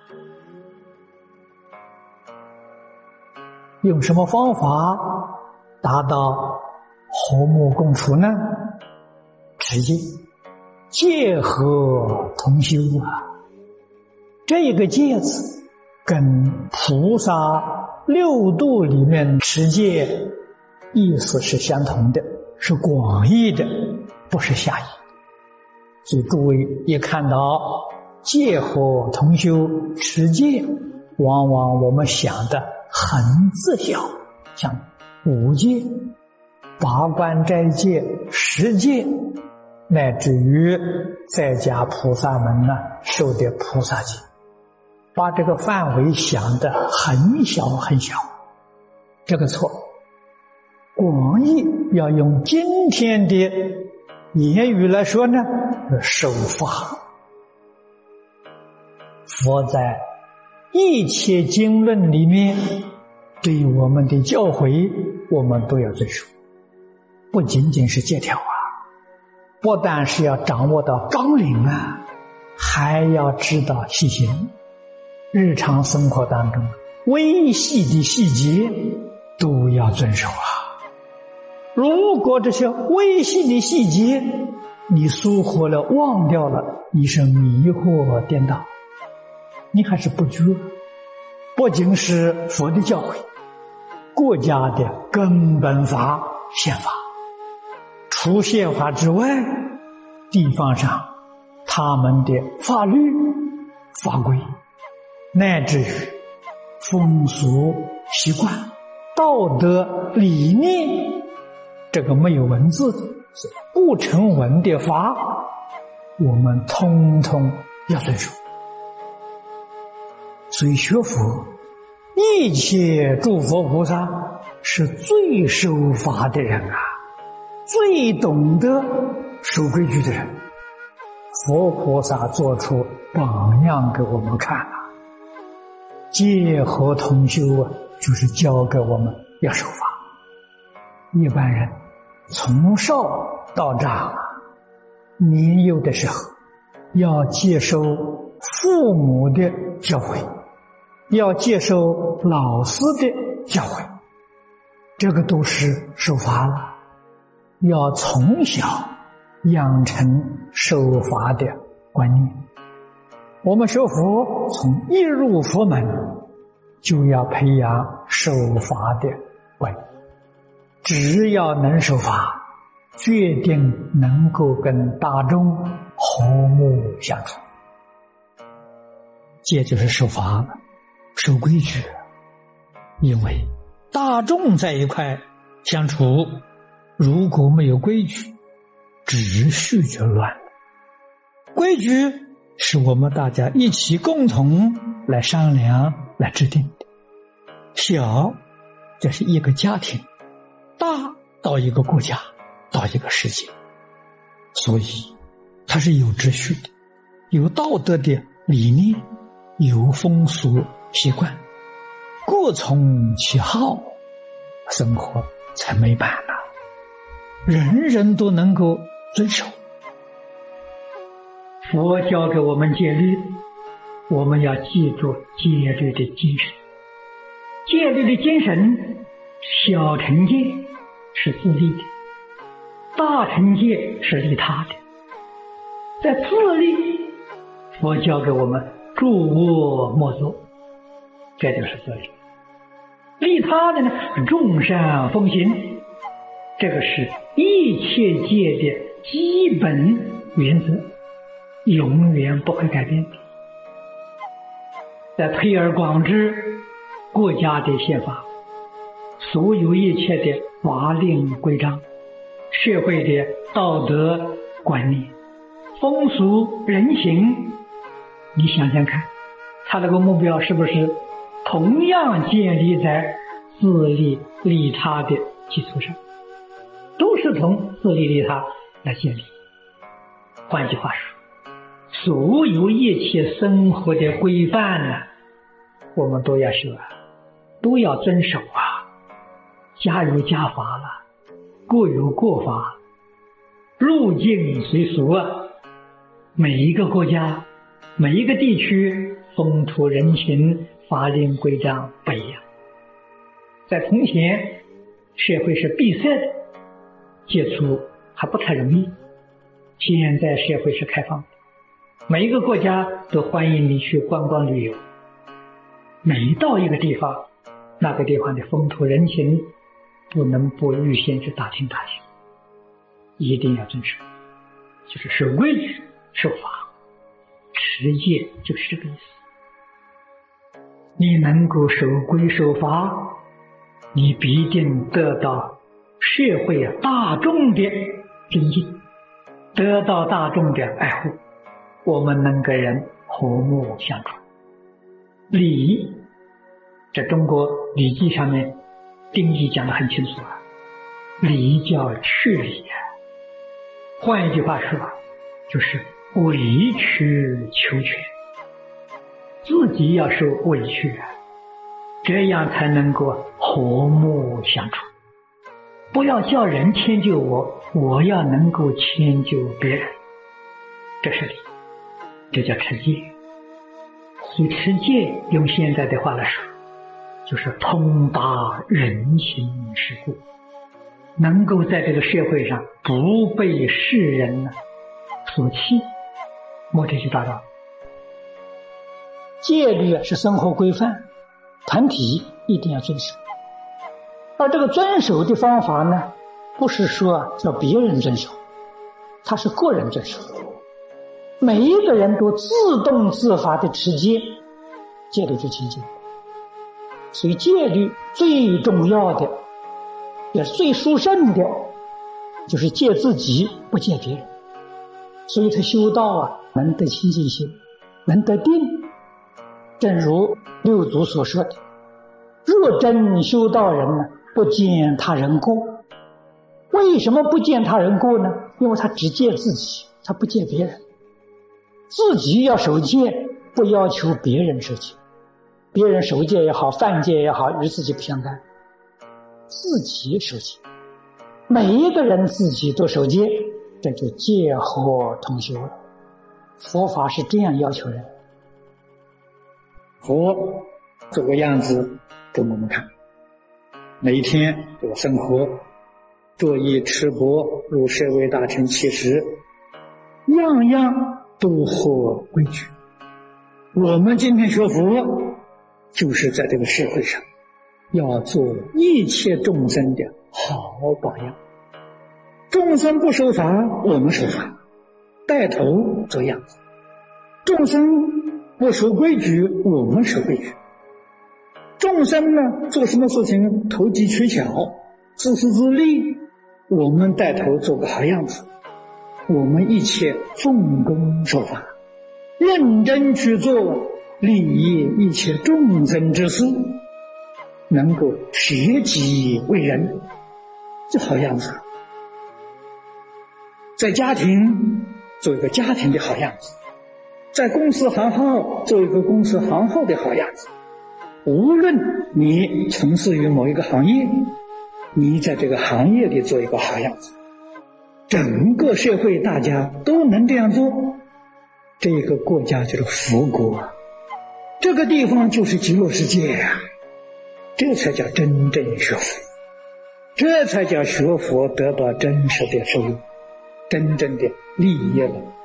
用什么方法达到和睦共处呢？持戒，戒和同修啊。这个戒字跟菩萨六度里面持戒意思是相同的，是广义的，不是狭义。所以诸位一看到戒和同修持戒，往往我们想的很自小，像五戒、八关斋戒、十戒，乃至于在家菩萨们呢受的菩萨戒，把这个范围想得很小很小，这个错。广义要用今天的言语来说呢，守法。佛在一切经论里面对我们的教诲，我们都要遵守，不仅仅是戒条啊，不但是要掌握到纲领啊，还要知道细节。日常生活当中微细的细节都要遵守啊。如果这些微细的细节你疏忽了、忘掉了，你是迷惑颠倒，你还是不觉。不仅是佛的教诲，国家的根本法宪法，除宪法之外，地方上他们的法律法规，乃至于风俗习惯、道德理念，这个没有文字是不成文的法，我们通通要遵守。所以学佛，一切诸佛菩萨是最守法的人啊，最懂得守规矩的人。佛菩萨做出榜样给我们看啊，戒和同修啊，就是教给我们要守法。一般人从少到长，年幼的时候要接受父母的教诲，要接受老师的教诲，这个都是守法了。要从小养成守法的观念。我们学佛从一入佛门就要培养守法的观念，只要能守法，决定能够跟大众和睦相处。戒就是守法，守规矩。因为大众在一块相处，如果没有规矩，秩序就乱了。规矩是我们大家一起共同来商量来制定的。小这是一个家庭，大到一个国家，到一个世界，所以它是有秩序的，有道德的理念，有风俗习惯，各从其好，生活才美满了，人人都能够遵守。佛教给我们戒律，我们要记住戒律的精神。戒律的精神，小乘戒是自利的，大乘戒是利他的。在自利，佛教给我们诸恶莫作，这就是自利。利他的呢，众善奉行，这个是一切戒的基本原则，永远不会改变的。在推而广之，国家的宪法，所有一切的法令规章，社会的道德观念，风俗人情，你想想看，他这个目标是不是同样建立在自利利他的基础上，都是从自利利他来建立。换句话说，所有一切生活的规范呢，我们都要守啊，都要遵守啊。家有家法了，国有国法，入境随俗啊。每一个国家，每一个地区， 风土人情、法令规章不一样。在从前，社会是闭塞的，接触还不太容易。现在社会是开放的，每一个国家都欢迎你去观光旅游。每到一个地方，那个地方的风土人情不能不预先去打听打听，一定要遵守，就是守规矩、守法、持戒，就是这个意思。你能够守规守法，你必定得到社会大众的尊敬，得到大众的爱护，我们能跟人和睦相处。礼，在中国礼记上面定义讲得很清楚啊，礼叫去礼啊。换一句话说，就是委曲求全，自己要受委屈啊，这样才能够和睦相处。不要叫人迁就我，我要能够迁就别人，这是礼，这叫持戒。所以持戒用现在的话来说，就是通达人情世故，能够在这个社会上不被世人所欺，目的就达到。戒律是生活规范，团体一定要遵守。而这个遵守的方法呢，不是说叫别人遵守，它是个人遵守。每一个人都自动自发的持戒，戒律就清净。所以戒律最重要的也是最殊胜的，就是戒自己，不戒别人。所以他修道能得清净心，能得定。正如六祖所说的，若真修道人不见他人过。为什么不见他人过呢？因为他只戒自己，他不戒别人。自己要守戒，不要求别人守戒。别人守戒也好，犯戒也好，与自己不相干。自己守戒，每一个人自己都守戒，这就戒和同修了。佛法是这样要求人。 佛做个样子给我们看，每一天这个生活，坐衣吃钵，入舍卫大臣其食，样样都合规矩。我们今天学佛，就是在这个社会上要做一切众生的好榜样。众生不守法，我们守法，带头做样子；众生不守规矩，我们守规矩。众生呢，做什么事情投机取巧、自私自利，我们带头做个好样子。我们一切奉公守法，认真去做利益一切众生之事，能够舍己为人，这好样子。在家庭做一个家庭的好样子，在公司行号做一个公司行号的好样子。无论你从事于某一个行业，你在这个行业里做一个好样子，整个社会大家都能这样做，这个国家就是福国，这个地方就是极乐世界啊！这才叫真正学佛，这才叫学佛得到真实的收入，真正的利益了